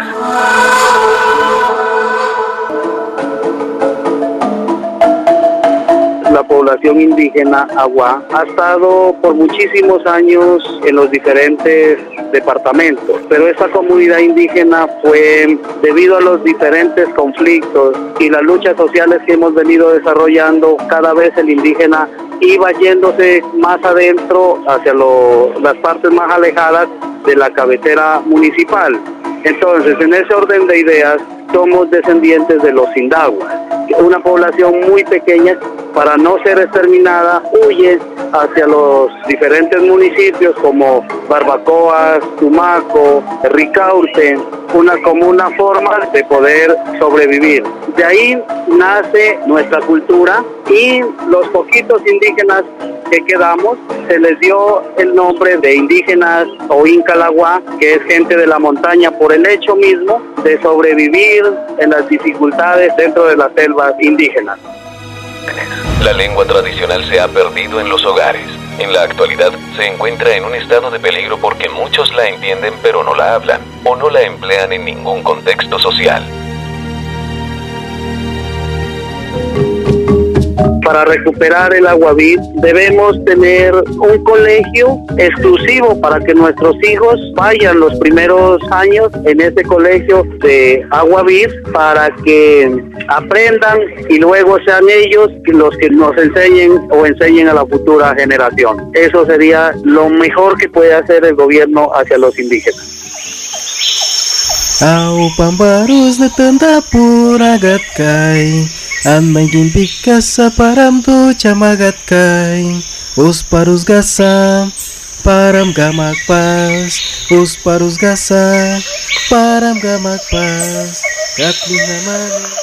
Speaker 11: La población indígena Aguá ha estado por muchísimos años en los diferentes departamentos, pero esta comunidad indígena fue, debido a los diferentes conflictos y las luchas sociales que hemos venido desarrollando, cada vez el indígena iba yéndose más adentro hacia lo, las partes más alejadas de la cabecera municipal. Entonces, en ese orden de ideas, somos descendientes de los Sindaguas, una población muy pequeña. Para no ser exterminada, huye hacia los diferentes municipios como Barbacoa, Tumaco, Ricaurte, una, como una forma de poder sobrevivir. De ahí nace nuestra cultura, y los poquitos indígenas que quedamos, se les dio el nombre de indígenas o Incalagua, que es gente de la montaña, por el hecho mismo de sobrevivir en las dificultades dentro de las selvas indígenas.
Speaker 10: La lengua tradicional se ha perdido en los hogares. En la actualidad se encuentra en un estado de peligro porque muchos la entienden pero no la hablan o no la emplean en ningún contexto social.
Speaker 11: Para recuperar el Aguavit debemos tener un colegio exclusivo para que nuestros hijos vayan los primeros años en ese colegio de Aguavit, para que aprendan y luego sean ellos los que nos enseñen o enseñen a la futura generación. Eso sería lo mejor que puede hacer el gobierno hacia los indígenas.
Speaker 2: Au pambarus de tanda puragat kai. An mangin bikasa param do chamagat kai. Os parus gasa param gamak pas. Os parus gasa param gamak pas. Katli namane.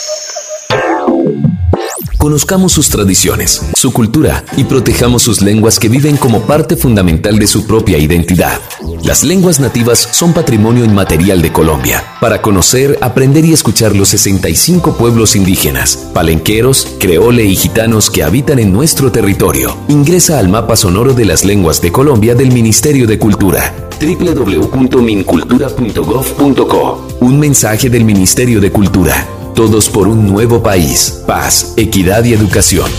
Speaker 10: Conozcamos sus tradiciones, su cultura y protejamos sus lenguas que viven como parte fundamental de su propia identidad. Las lenguas nativas son patrimonio inmaterial de Colombia. Para conocer, aprender y escuchar los sesenta y cinco pueblos indígenas, palenqueros, creole y gitanos que habitan en nuestro territorio, ingresa al mapa sonoro de las lenguas de Colombia del Ministerio de Cultura. doble u doble u doble u punto mincultura punto gov punto co. Un mensaje del Ministerio de Cultura. Todos por un nuevo país, paz, equidad y educación.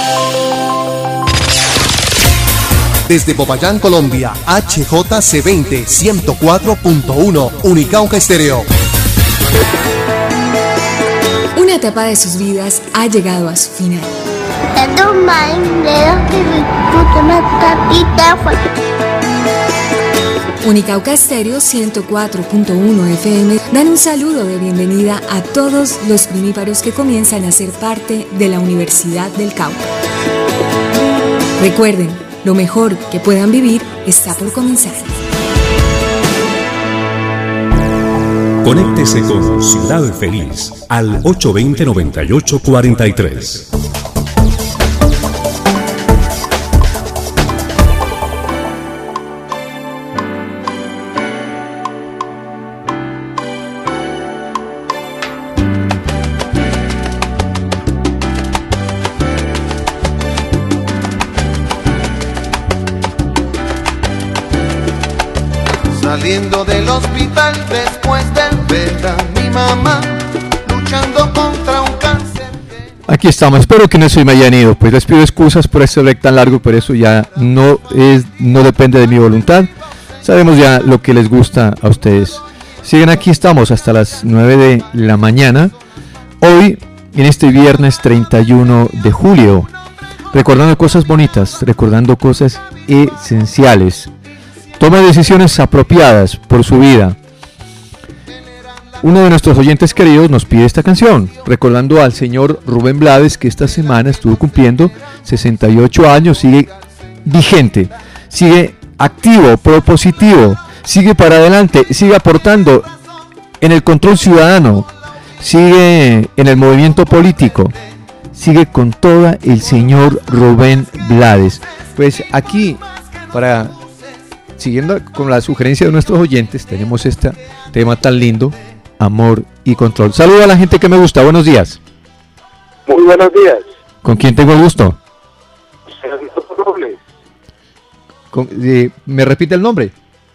Speaker 4: Desde Popayán, Colombia, H J C veinte, ciento cuatro punto uno, Unicauca Estéreo.
Speaker 9: Una etapa de sus vidas ha llegado a su final.
Speaker 12: Unicauca Estéreo ciento cuatro punto uno F M dan un saludo de bienvenida a todos los primíparos que comienzan a ser parte de la Universidad del Cauca. Recuerden, lo mejor que puedan vivir está por comenzar.
Speaker 1: Conéctese con Ciudad Feliz al ocho dos cero, nueve ocho cuatro tres.
Speaker 13: Saliendo del hospital después de ver a mi mamá luchando contra un cáncer.
Speaker 3: Aquí estamos, espero que no se me hayan ido, pues les pido excusas por este break tan largo, pero eso ya no es, no depende de mi voluntad. Sabemos ya lo que les gusta a ustedes. Siguen aquí, estamos hasta las nueve de la mañana, hoy en este viernes treinta y uno de julio, recordando cosas bonitas, recordando cosas esenciales. Toma decisiones apropiadas por su vida. Uno de nuestros oyentes queridos nos pide esta canción, recordando al señor Rubén Blades, que esta semana estuvo cumpliendo sesenta y ocho años, sigue vigente, sigue activo, propositivo, sigue para adelante, sigue aportando en el control ciudadano, sigue en el movimiento político, sigue con toda el señor Rubén Blades. Pues aquí, para... siguiendo con la sugerencia de nuestros oyentes, tenemos este tema tan lindo, amor y control. Saludo a la gente que me gusta, buenos días.
Speaker 11: Muy buenos días.
Speaker 3: ¿Con quién tengo el gusto? Con, eh, ¿Me repite el nombre?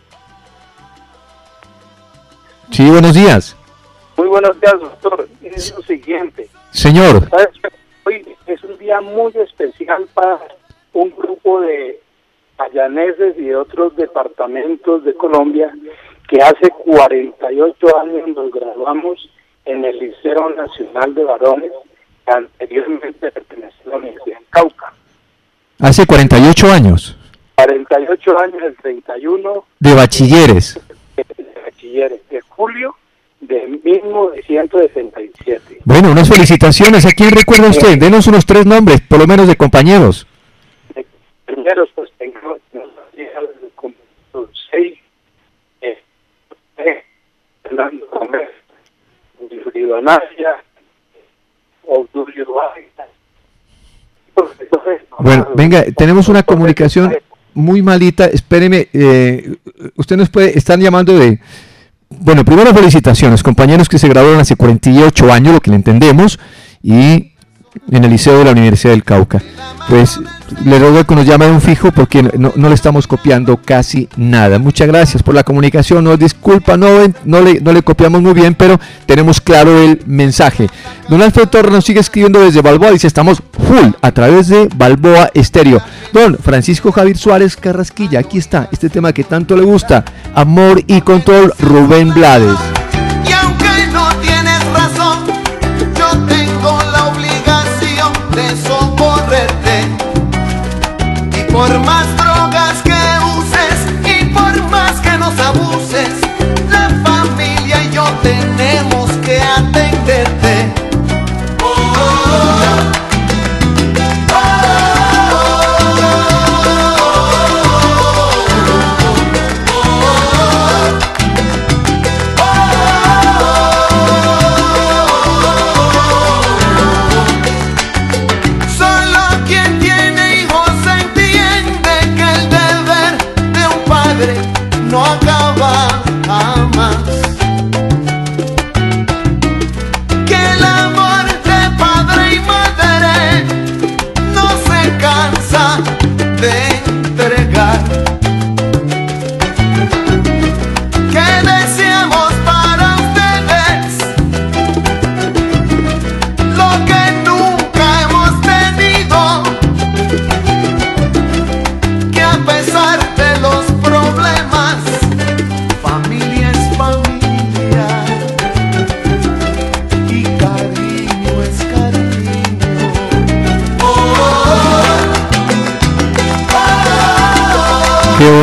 Speaker 3: Sí, buenos días.
Speaker 11: Muy buenos días, doctor. Es lo siguiente.
Speaker 3: Señor.
Speaker 11: ¿Sabes? Hoy es un día muy especial para un grupo de payaneses y de otros departamentos de Colombia que hace cuarenta y ocho años nos graduamos en el Liceo Nacional de Varones, que anteriormente pertenecía a la Universidad de Cauca.
Speaker 3: Hace cuarenta y ocho años.
Speaker 11: cuarenta y ocho años, el treinta y uno
Speaker 3: De bachilleres.
Speaker 11: De, de bachilleres, de julio de mil novecientos sesenta y siete.
Speaker 3: Bueno, unas felicitaciones. ¿A quién recuerda usted? Denos unos tres nombres, por lo menos de compañeros.
Speaker 11: De compañeros, pues tengo como seis, eh, eh, Fernando Gómez, Wilfrido Anaya, Obdulio Vargas.
Speaker 3: Bueno, venga, tenemos una comunicación muy malita. Espéreme, eh, usted nos puede, están llamando de... Bueno, primero felicitaciones, compañeros que se graduaron hace cuarenta y ocho años, lo que le entendemos, y en el Liceo de la Universidad del Cauca. Pues le ruego que nos llame a un fijo porque no, no le estamos copiando casi nada. Muchas gracias por la comunicación, nos disculpa, no, no, le, no le copiamos muy bien, pero tenemos claro el mensaje. Don Alfredo Torres nos sigue escribiendo desde Balboa, dice estamos full a través de Balboa Estéreo. Don Francisco Javier Suárez Carrasquilla, aquí está este tema que tanto le gusta, Amor y Control, Rubén Blades.
Speaker 13: Y aunque no tienes razón, yo tengo la obligación de socorrerte. Y por más drogas que uses y por más que nos abuses, la familia y yo tenemos que atenderte. Oh, oh, oh. Oh,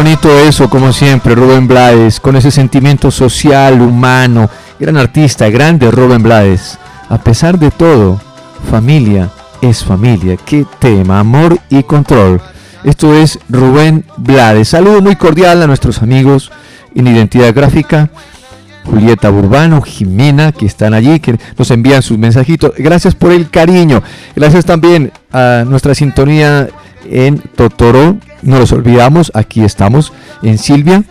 Speaker 3: bonito eso, como siempre, Rubén Blades, con ese sentimiento social, humano, gran artista, grande Rubén Blades. A pesar de todo, familia es familia. Qué tema, amor y control. Esto es Rubén Blades. Saludo muy cordial a nuestros amigos en Identidad Gráfica, Julieta Burbano, Jimena, que están allí, que nos envían sus mensajitos. Gracias por el cariño. Gracias también a nuestra sintonía en Totoró. No los olvidamos, aquí estamos en Silvia,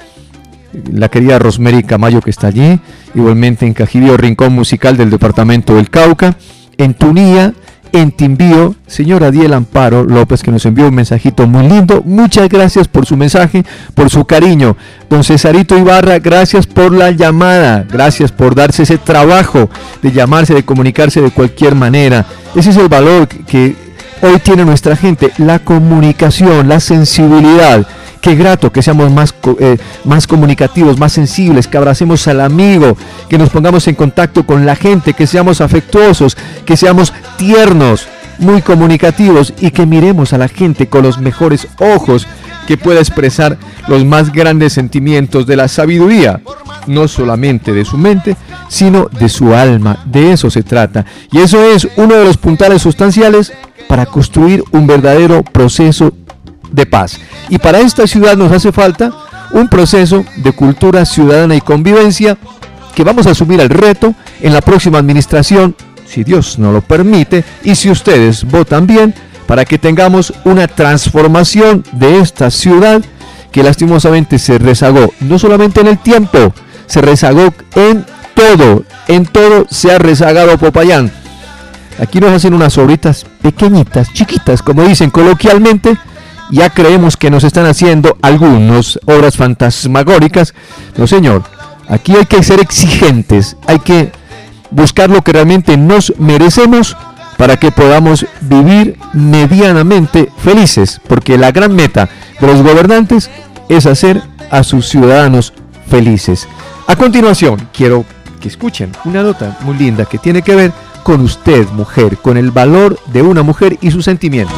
Speaker 3: la querida Rosemary Camayo que está allí, igualmente en Cajibío, Rincón Musical del Departamento del Cauca, en Tunía, en Timbío, señora Diel Amparo López, que nos envió un mensajito muy lindo. Muchas gracias por su mensaje, por su cariño. Don Cesarito Ibarra, gracias por la llamada, gracias por darse ese trabajo de llamarse, de comunicarse de cualquier manera. Ese es el valor que hoy tiene nuestra gente, la comunicación, la sensibilidad. Qué grato que seamos más, eh, más comunicativos, más sensibles, que abracemos al amigo, que nos pongamos en contacto con la gente, que seamos afectuosos, que seamos tiernos, muy comunicativos y que miremos a la gente con los mejores ojos, que pueda expresar los más grandes sentimientos de la sabiduría, no solamente de su mente, sino de su alma. De eso se trata. Y eso es uno de los puntales sustanciales para construir un verdadero proceso de paz. Y para esta ciudad nos hace falta un proceso de cultura ciudadana y convivencia que vamos a asumir el reto en la próxima administración, si Dios nos lo permite, y si ustedes votan bien, para que tengamos una transformación de esta ciudad que lastimosamente se rezagó, no solamente en el tiempo, se rezagó en todo, en todo se ha rezagado Popayán. Aquí nos hacen unas obritas pequeñitas, chiquitas, como dicen coloquialmente. Ya creemos que nos están haciendo algunas obras fantasmagóricas. No, señor, aquí hay que ser exigentes, hay que buscar lo que realmente nos merecemos para que podamos vivir medianamente felices, porque la gran meta de los gobernantes es hacer a sus ciudadanos felices. A continuación, quiero que escuchen una nota muy linda que tiene que ver con usted, mujer, con el valor de una mujer y sus sentimientos.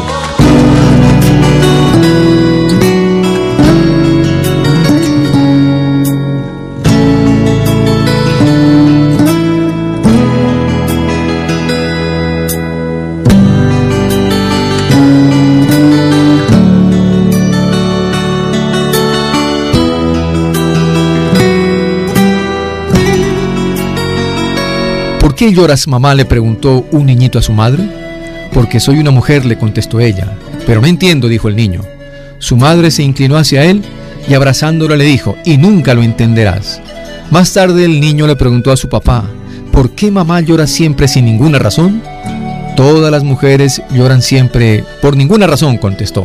Speaker 14: ¿Por qué lloras, mamá?, le preguntó un niñito a su madre. Porque soy una mujer, le contestó ella. Pero no entiendo, dijo el niño. Su madre se inclinó hacia él y abrazándolo le dijo, y nunca lo entenderás. Más tarde el niño le preguntó a su papá, ¿por qué mamá llora siempre sin ninguna razón? Todas las mujeres lloran siempre por ninguna razón, contestó.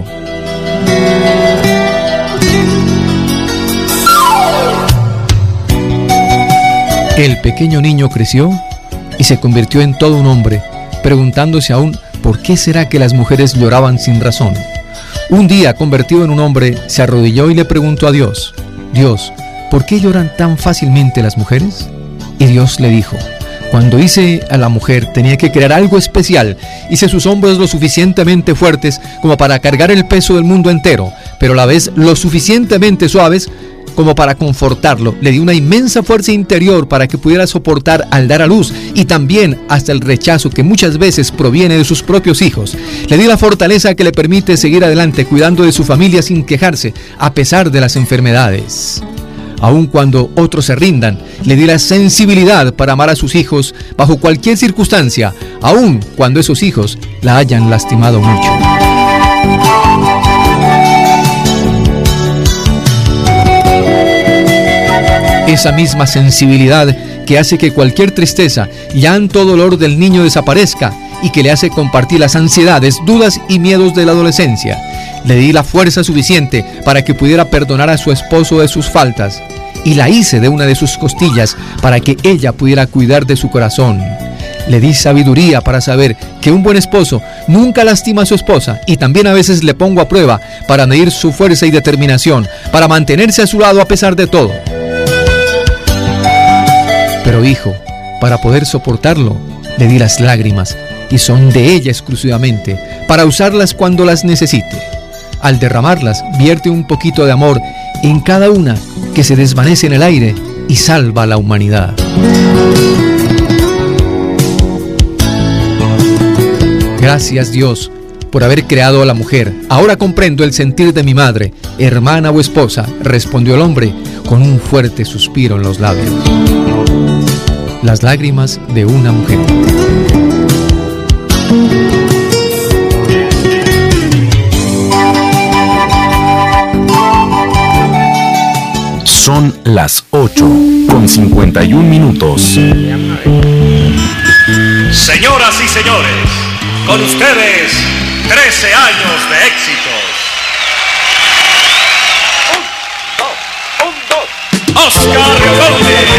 Speaker 14: El pequeño niño creció y se convirtió en todo un hombre, preguntándose aún por qué será que las mujeres lloraban sin razón. Un día, convertido en un hombre, se arrodilló y le preguntó a Dios, Dios, ¿por qué lloran tan fácilmente las mujeres? Y Dios le dijo, cuando hice a la mujer tenía que crear algo especial, hice sus hombros lo suficientemente fuertes como para cargar el peso del mundo entero, pero a la vez lo suficientemente suaves como para confortarlo. Le di una inmensa fuerza interior para que pudiera soportar al dar a luz y también hasta el rechazo que muchas veces proviene de sus propios hijos. Le di la fortaleza que le permite seguir adelante cuidando de su familia sin quejarse a pesar de las enfermedades. Aun cuando otros se rindan, le di la sensibilidad para amar a sus hijos bajo cualquier circunstancia, aun cuando esos hijos la hayan lastimado mucho. Esa misma sensibilidad que hace que cualquier tristeza, llanto o dolor del niño desaparezca y que le hace compartir las ansiedades, dudas y miedos de la adolescencia. Le di la fuerza suficiente para que pudiera perdonar a su esposo de sus faltas y la hice de una de sus costillas para que ella pudiera cuidar de su corazón. Le di sabiduría para saber que un buen esposo nunca lastima a su esposa y también a veces le pongo a prueba para medir su fuerza y determinación, para mantenerse a su lado a pesar de todo. Pero hijo, para poder soportarlo, le di las lágrimas, y son de ella exclusivamente, para usarlas cuando las necesite. Al derramarlas, vierte un poquito de amor en cada una que se desvanece en el aire y salva a la humanidad. Gracias, Dios, por haber creado a la mujer. Ahora comprendo el sentir de mi madre, hermana o esposa, respondió el hombre con un fuerte suspiro en los labios. Las lágrimas de una mujer.
Speaker 1: Son las ocho con cincuenta y un minutos.
Speaker 15: Señoras y señores, con ustedes, trece años de éxitos. Un, dos, un, dos. Oscar Golding.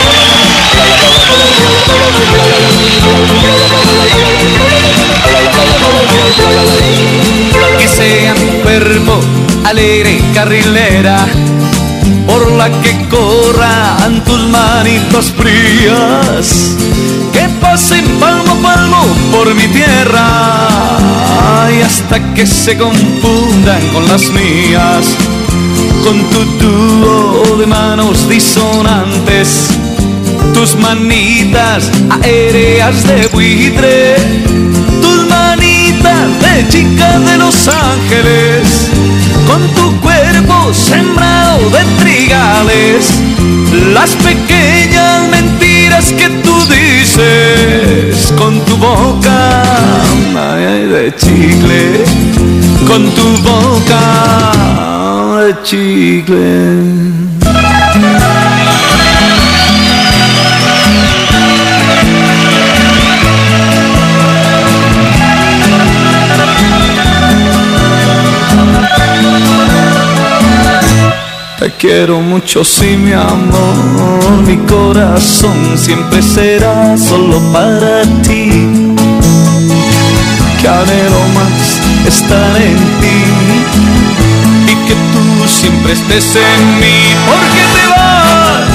Speaker 16: Que sea mi cuerpo alegre carrilera, por la que corran tus manitos frías, que pasen palmo a palmo por mi tierra, y hasta que se confundan con las mías, con tu dúo de manos disonantes, tus manitas aéreas de buitre, tus manitas de chica de Los Ángeles, con tu cuerpo sembrado de trigales, las pequeñas mentiras que tú dices, con tu boca ay, de chicle, con tu boca de chicle. Te quiero mucho, sí, mi amor, mi corazón siempre será solo para ti. Que anhelo más estar en ti y que tú siempre estés en mí. Porque te vas,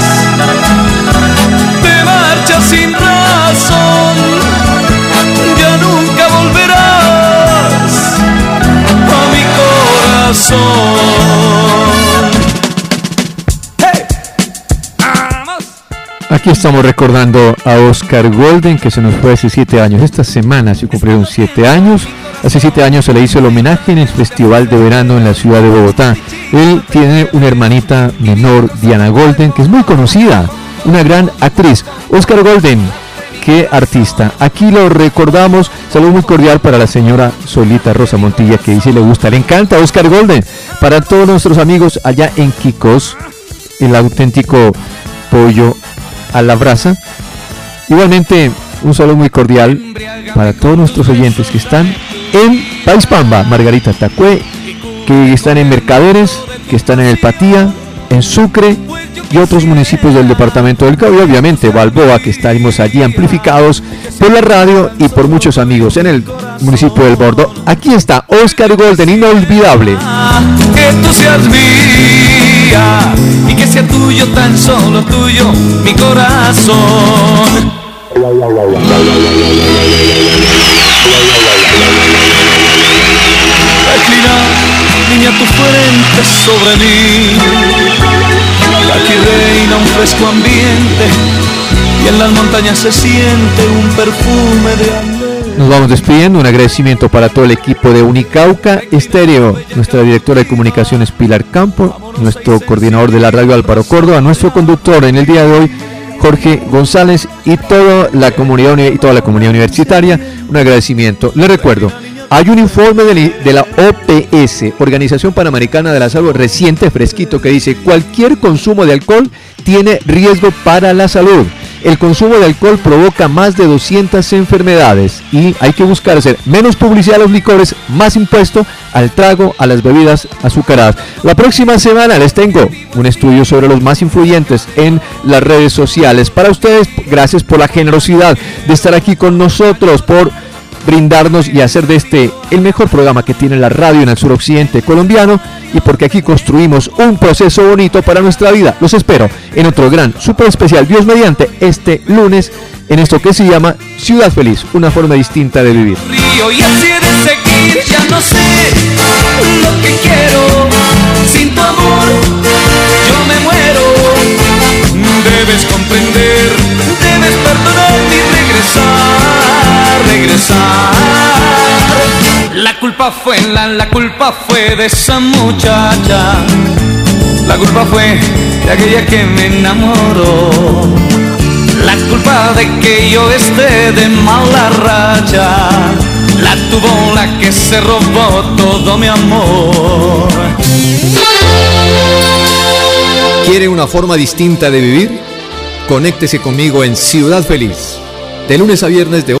Speaker 16: te marchas sin razón, ya nunca volverás a mi corazón.
Speaker 3: Aquí estamos recordando a Oscar Golding, que se nos fue hace siete años. Esta semana se cumplieron siete años. Hace siete años se le hizo el homenaje en el Festival de Verano en la ciudad de Bogotá. Él tiene una hermanita menor, Diana Golding, que es muy conocida, una gran actriz. Oscar Golding, qué artista. Aquí lo recordamos. Saludo muy cordial para la señora Solita Rosa Montilla, que dice le gusta, le encanta Oscar Golding. Para todos nuestros amigos allá en Quicos, el auténtico pollo a la brasa. Igualmente un saludo muy cordial para todos nuestros oyentes que están en Paispamba, Margarita Tacué, que están en Mercaderes, que están en El Patía, en Sucre y otros municipios del departamento del Cauca, obviamente Balboa, que estaremos allí amplificados por la radio y por muchos amigos en el municipio del Bordo. Aquí está Oscar Golding, inolvidable.
Speaker 16: Que tú seas mía y que sea tuyo, tan solo tuyo, mi corazón. Reclina, niña, tu frente sobre mí. Aquí reina un fresco ambiente y en las montañas se siente un perfume de amor.
Speaker 3: Nos vamos despidiendo, un agradecimiento para todo el equipo de Unicauca Estéreo, nuestra directora de comunicaciones Pilar Campo, nuestro coordinador de la radio Álvaro Córdoba, nuestro conductor en el día de hoy Jorge González y toda la comunidad y toda la comunidad universitaria. Un agradecimiento. Les recuerdo, hay un informe de, de la O P S, Organización Panamericana de la Salud, reciente, fresquito, que dice cualquier consumo de alcohol tiene riesgo para la salud. El consumo de alcohol provoca más de doscientas enfermedades y hay que buscar hacer menos publicidad a los licores, más impuesto al trago, a las bebidas azucaradas. La próxima semana les tengo un estudio sobre los más influyentes en las redes sociales. Para ustedes, gracias por la generosidad de estar aquí con nosotros, por brindarnos y hacer de este el mejor programa que tiene la radio en el suroccidente colombiano, y porque aquí construimos un proceso bonito para nuestra vida. Los espero en otro gran super especial, Dios mediante, este lunes, en esto que se llama Ciudad Feliz, una forma distinta de vivir.
Speaker 16: Río y así de seguir, ya no sé lo que quiero sin tu amor. culpa fue, la, la culpa fue de esa muchacha. La culpa fue de aquella que me enamoró. La culpa de que yo esté de mala racha la tuvo la que se robó todo mi amor.
Speaker 3: ¿Quiere una forma distinta de vivir? Conéctese conmigo en Ciudad Feliz, de lunes a viernes de